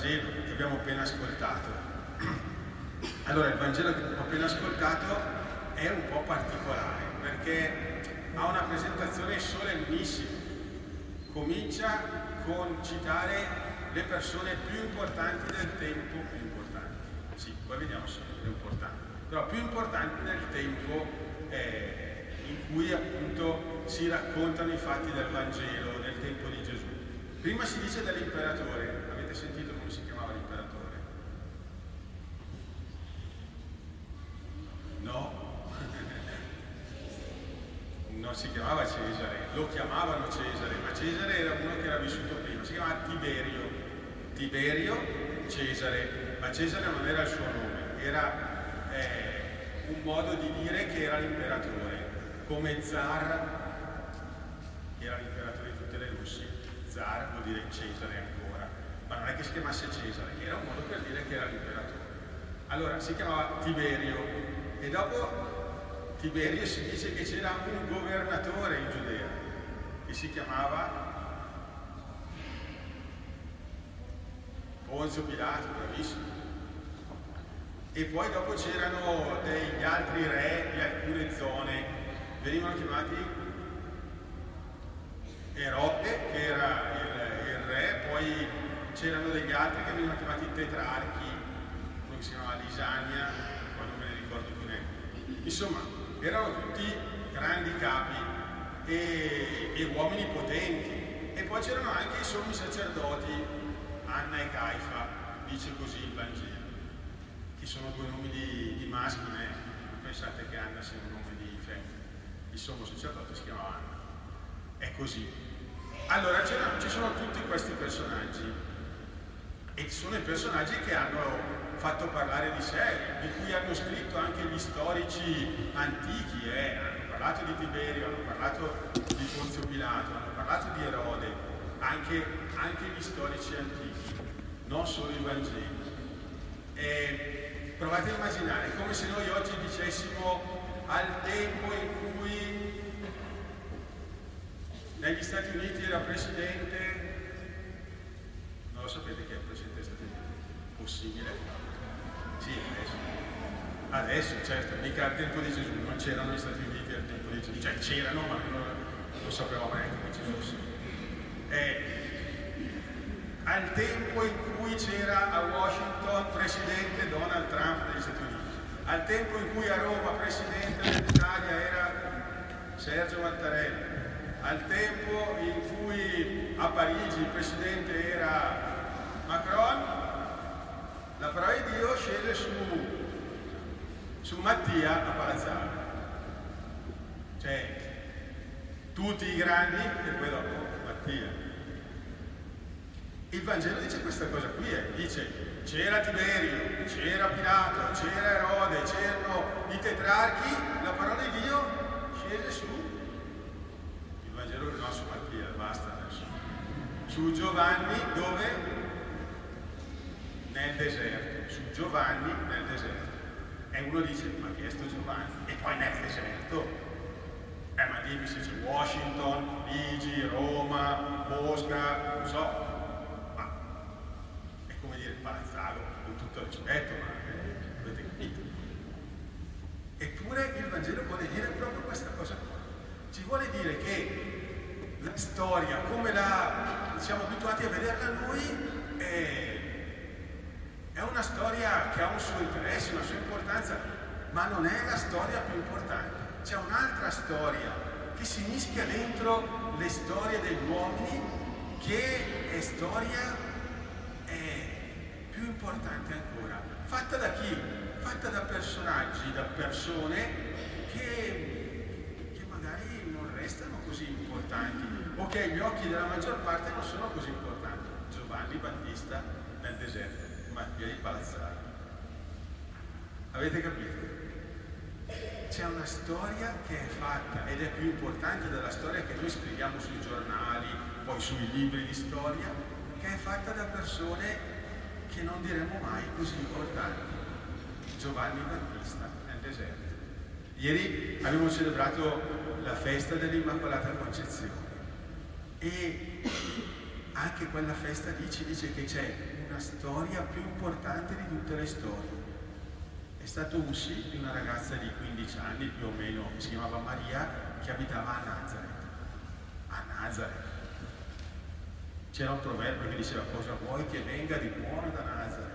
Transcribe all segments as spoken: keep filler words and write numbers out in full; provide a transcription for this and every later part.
Vangelo che abbiamo appena ascoltato. Allora, il Vangelo che abbiamo appena ascoltato è un po' particolare perché ha una presentazione solennissima. Comincia con citare le persone più importanti del tempo, più importanti, sì, poi vediamo se è importante, però più importanti nel tempo eh, in cui appunto si raccontano i fatti del Vangelo, nel tempo di Gesù. Prima si dice dell'imperatore. Avete sentito come si chiamava l'imperatore? No? Non si chiamava Cesare, lo chiamavano Cesare, ma Cesare era uno che era vissuto prima, si chiamava Tiberio. Tiberio Cesare, ma Cesare non era il suo nome, era eh, un modo di dire che era l'imperatore, come zar, che era l'imperatore di tutte le Russie. Zar vuol dire Cesare ancora, ma non è che si chiamasse Cesare, era un modo per dire che era l'imperatore. Allora si chiamava Tiberio e dopo Tiberio si dice che c'era un governatore in Giudea che si chiamava Ponzio Pilato, bravissimo. E poi dopo c'erano degli altri re di alcune zone, venivano chiamati Erode, che era il, il re, poi c'erano degli altri che venivano chiamati tetrarchi, uno che si chiamava Lisania, poi non me ne ricordo più neanche. Insomma, erano tutti grandi capi e, e uomini potenti. E poi c'erano anche i sommi sacerdoti, Anna e Caifa, dice così il Vangelo, che sono due nomi di, di maschile, non pensate che Anna sia un nome di femmina, il sommo sacerdote si chiama Anna. È così. Allora ci sono tutti questi personaggi e sono i personaggi che hanno fatto parlare di sé, di cui hanno scritto anche gli storici antichi, eh? Hanno parlato di Tiberio, hanno parlato di Ponzio Pilato, hanno parlato di Erode, anche, anche gli storici antichi, non solo i Vangeli. E provate a immaginare, come se noi oggi dicessimo al tempo in cui negli Stati Uniti era presidente, non lo sapete chi è il presidente degli Stati Uniti? Possibile? Sì, adesso. Adesso, certo, mica al tempo di Gesù, non c'erano gli Stati Uniti al tempo di Gesù, cioè c'erano, ma non lo sapevamo neanche che ci fosse. Eh, al tempo in cui c'era a Washington presidente Donald Trump degli Stati Uniti, al tempo in cui a Roma presidente dell'Italia era Sergio Mattarella, al tempo in cui a Parigi il presidente era Macron, la parola di Dio scese su, su Mattia a Palazzale. Cioè, tutti i grandi e poi dopo Mattia. Il Vangelo dice questa cosa qui, eh. Dice c'era Tiberio, c'era Pilato, c'era Erode, c'erano i tetrarchi, la parola di Dio scese su. Il Vangelo no, su Mattia, basta adesso. Su Giovanni dove? Nel deserto, su Giovanni nel deserto. E uno dice, ma chi è sto Giovanni? E poi nel deserto? Eh, ma dimmi se c'è Washington, Parigi, Roma, Mosca, non so. Ma è come dire Palazzalo, con tutto il rispetto, ma eh, avete capito? Eppure il Vangelo vuole dire proprio questa cosa qua. Ci vuole dire che la storia, come la siamo abituati a vederla noi, è È una storia che ha un suo interesse, una sua importanza, ma non è la storia più importante. C'è un'altra storia che si mischia dentro le storie degli uomini, che è storia è più importante ancora. Fatta da chi? Fatta da personaggi, da persone che, che magari non restano così importanti, o che agli occhi della maggior parte non sono così importanti. Giovanni Battista nel deserto, Mattia di Palazzale. Avete capito? C'è una storia che è fatta ed è più importante della storia che noi scriviamo sui giornali, poi sui libri di storia, che è fatta da persone che non diremo mai così importanti. Giovanni Battista nel deserto. Ieri abbiamo celebrato la festa dell'Immacolata Concezione e anche quella festa lì ci dice che c'è una storia più importante di tutte le storie. È stato un sì di una ragazza di quindici anni più o meno, che si chiamava Maria, che abitava a Nazareth. A Nazareth. C'era un proverbio che diceva: cosa vuoi che venga di buono da Nazareth?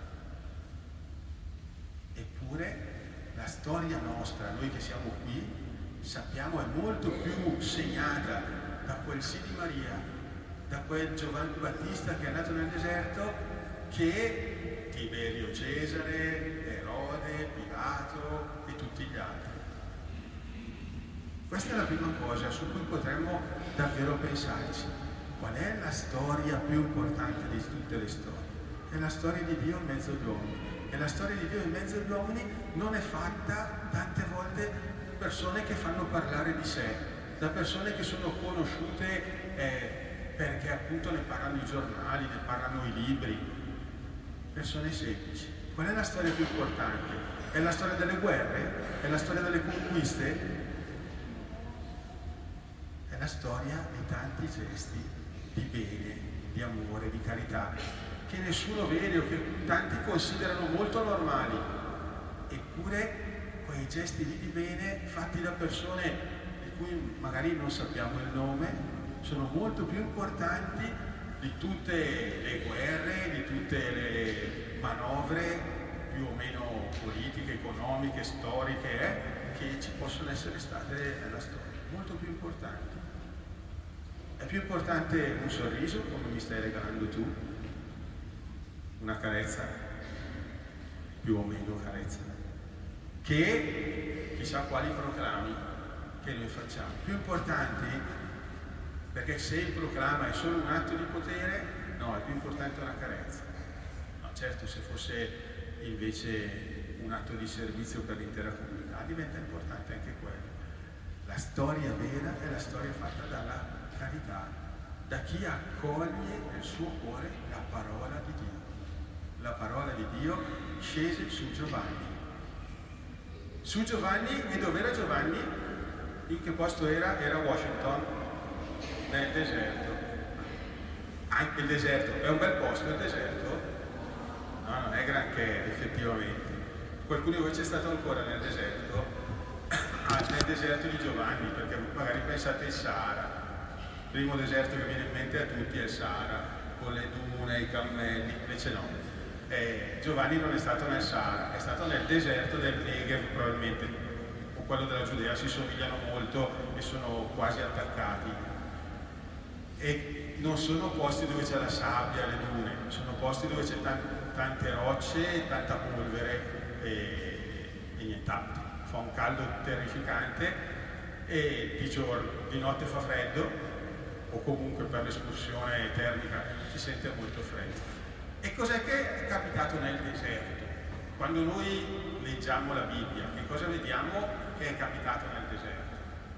Eppure la storia nostra, noi che siamo qui, sappiamo è molto più segnata da quel sì di Maria, da quel Giovanni Battista che è nato nel deserto, che Tiberio Cesare, Erode, Pilato e tutti gli altri. Questa è la prima cosa su cui potremmo davvero pensarci. Qual è la storia più importante di tutte le storie? È la storia di Dio in mezzo agli uomini. E la storia di Dio in mezzo agli uomini non è fatta tante volte da persone che fanno parlare di sé, da persone che sono conosciute eh, perché appunto ne parlano i giornali, ne parlano i libri. Persone semplici. Qual è la storia più importante? È la storia delle guerre? È la storia delle conquiste? È la storia di tanti gesti di bene, di amore, di carità, che nessuno vede o che tanti considerano molto normali. Eppure quei gesti lì di bene fatti da persone di cui magari non sappiamo il nome sono molto più importanti di tutte le guerre, di tutte le manovre più o meno politiche, economiche, storiche eh, che ci possono essere state nella storia. Molto più importanti. È più importante un sorriso, come mi stai regalando tu, una carezza, più o meno carezza, che chissà quali proclami che noi facciamo. Più importanti, perché se il proclama è solo un atto di potere, no, è più importante una carezza. No, certo, se fosse invece un atto di servizio per l'intera comunità, diventa importante anche quello. La storia vera è la storia fatta dalla carità, da chi accoglie nel suo cuore la parola di Dio. La parola di Dio scese su Giovanni. Su Giovanni, e dove era Giovanni? In che posto era? Era Washington, nel deserto. Anche il deserto, è un bel posto il deserto? No, non è granché effettivamente. Qualcuno di voi c'è stato ancora nel deserto? Ah, nel deserto di Giovanni, perché magari pensate il Sahara. Il primo deserto che viene in mente a tutti è il Sahara, con le dune, i cammelli, invece no. Eh, Giovanni non è stato nel Sahara, è stato nel deserto del Negev probabilmente, o quello della Giudea, si somigliano molto e sono quasi attaccati. E non sono posti dove c'è la sabbia, le dune, sono posti dove c'è t- tante rocce, tanta polvere e, e nient'altro. Fa un caldo terrificante e di giorno, di notte fa freddo, o comunque per l'escursione termica si sente molto freddo. E cos'è che è capitato nel deserto? Quando noi leggiamo la Bibbia, che cosa vediamo che è capitato nel deserto?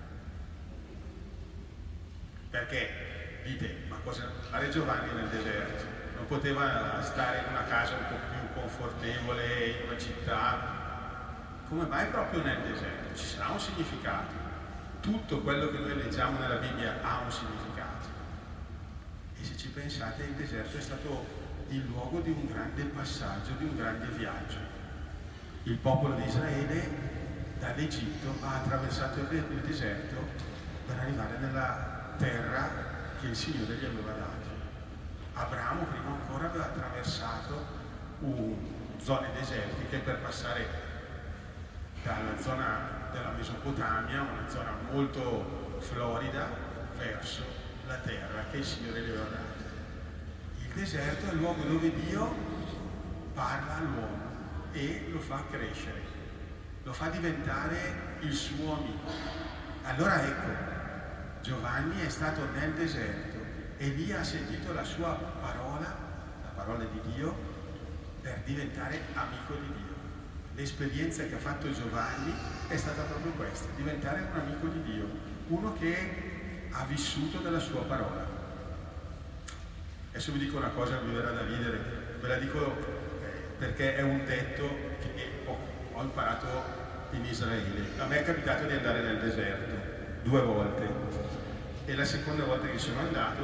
Perché dite, ma cosa fare Giovanni nel deserto? Non poteva stare in una casa un po' più confortevole, in una città? Come mai proprio nel deserto? Ci sarà un significato. Tutto quello che noi leggiamo nella Bibbia ha un significato. E se ci pensate, il deserto è stato il luogo di un grande passaggio, di un grande viaggio. Il popolo di Israele dall'Egitto ha attraversato il deserto per arrivare nella terra che il Signore gli aveva dato. Abramo prima ancora aveva attraversato un, zone desertiche per passare dalla zona della Mesopotamia, una zona molto florida, verso la terra che il Signore gli aveva dato. Il deserto è il luogo dove Dio parla all'uomo e lo fa crescere, lo fa diventare il suo amico. Allora ecco, Giovanni è stato nel deserto e lì ha sentito la sua parola, la parola di Dio, per diventare amico di Dio. L'esperienza che ha fatto Giovanni è stata proprio questa, diventare un amico di Dio, uno che ha vissuto della sua parola. Adesso vi dico una cosa che mi verrà da ridere, ve la dico perché è un detto che ho, ho imparato in Israele. A me è capitato di andare nel deserto due volte e la seconda volta che sono andato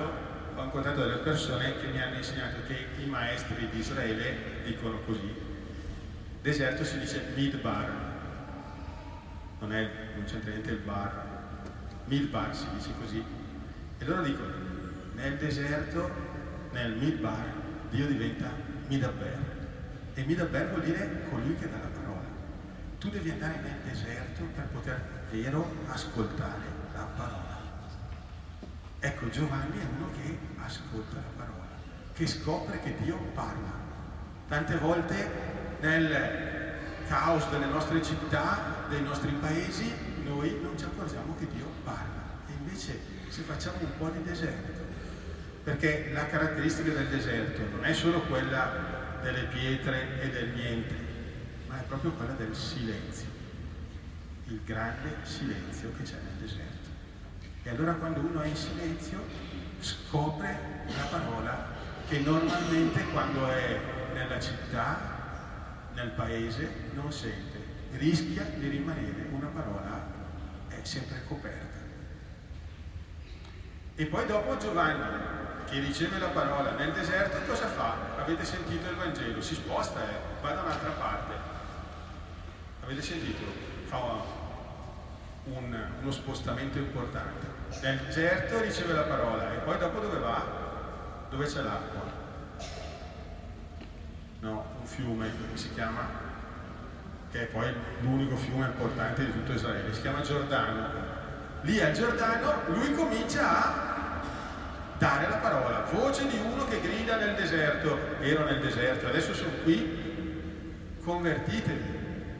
ho incontrato delle persone che mi hanno insegnato che i maestri di Israele dicono così: deserto si dice midbar, non, è, non c'entra niente il bar, midbar si dice così, e loro dicono: nel deserto, nel midbar, Dio diventa midabber, e midabber vuol dire colui che dà la parola. Tu devi andare nel deserto per poter vero ascoltare la parola. Ecco, Giovanni è uno che ascolta la parola, che scopre che Dio parla. Tante volte nel caos delle nostre città, dei nostri paesi, noi non ci accorgiamo che Dio parla. E invece se facciamo un po' di deserto, perché la caratteristica del deserto non è solo quella delle pietre e del niente, ma è proprio quella del silenzio, il grande silenzio che c'è nel deserto. E allora quando uno è in silenzio scopre la parola che normalmente quando è nella città, nel paese, non sente, rischia di rimanere una parola è sempre coperta. E poi dopo Giovanni, che riceve la parola nel deserto, cosa fa? Avete sentito il Vangelo? Si sposta, eh? Va da un'altra parte. Avete sentito? Fa un, uno spostamento importante. Nel deserto riceve la parola e poi dopo dove va? Dove c'è l'acqua? No, un fiume che si chiama, che è poi l'unico fiume importante di tutto Israele, si chiama Giordano. Lì al Giordano lui comincia a dare la parola, voce di uno che grida nel deserto: ero nel deserto, adesso sono qui, convertitevi.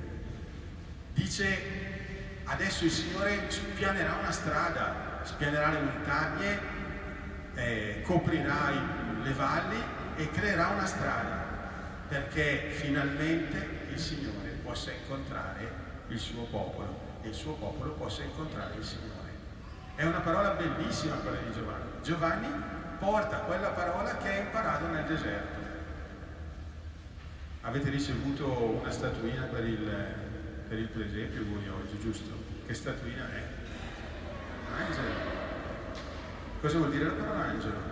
Dice: adesso il Signore spianerà una strada, spianerà le montagne, eh, coprirà i, le valli e creerà una strada, perché finalmente il Signore possa incontrare il suo popolo e il suo popolo possa incontrare il Signore. È una parola bellissima quella di Giovanni. Giovanni porta quella parola che ha imparato nel deserto. Avete ricevuto una statuina per il, per il presepio voi oggi, giusto? Che statuina è? Angelo. Cosa vuol dire la parola angelo?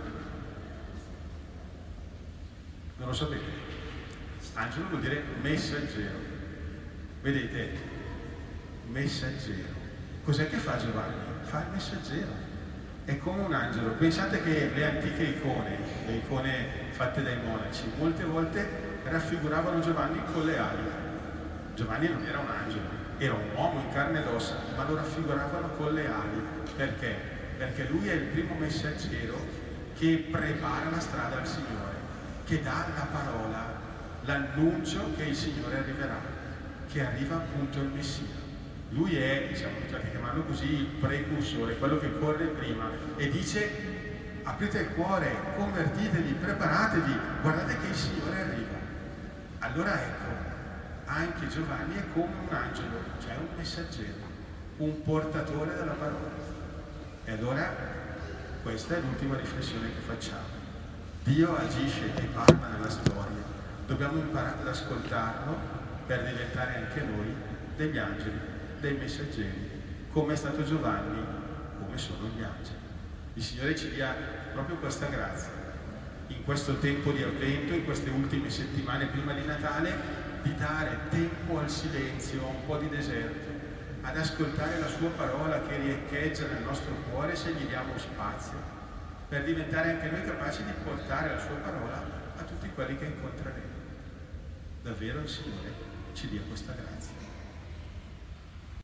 Non lo sapete? Angelo vuol dire messaggero. Vedete? Messaggero. Cos'è che fa Giovanni? Fa il messaggero. È come un angelo. Pensate che le antiche icone, le icone fatte dai monaci, molte volte raffiguravano Giovanni con le ali. Giovanni non era un angelo, era un uomo in carne ed ossa, ma lo raffiguravano con le ali. Perché? Perché lui è il primo messaggero che prepara la strada al Signore, che dà la parola, l'annuncio che il Signore arriverà, che arriva appunto il Messia. Lui è, diciamo, potete chiamarlo così, il precursore, quello che corre prima e dice: aprite il cuore, convertitevi, preparatevi, guardate che il Signore arriva. Allora ecco, anche Giovanni è come un angelo, cioè un messaggero, un portatore della parola. E allora questa è l'ultima riflessione che facciamo. Dio agisce e parla nella storia, dobbiamo imparare ad ascoltarlo per diventare anche noi degli angeli, dei messaggeri, come è stato Giovanni, come sono gli angeli. Il Signore ci dia proprio questa grazia, in questo tempo di avvento, in queste ultime settimane prima di Natale, di dare tempo al silenzio, a un po' di deserto, ad ascoltare la sua parola che riecheggia nel nostro cuore se gli diamo spazio, per diventare anche noi capaci di portare la sua parola a tutti quelli che incontreremo. Davvero il Signore ci dia questa grazia.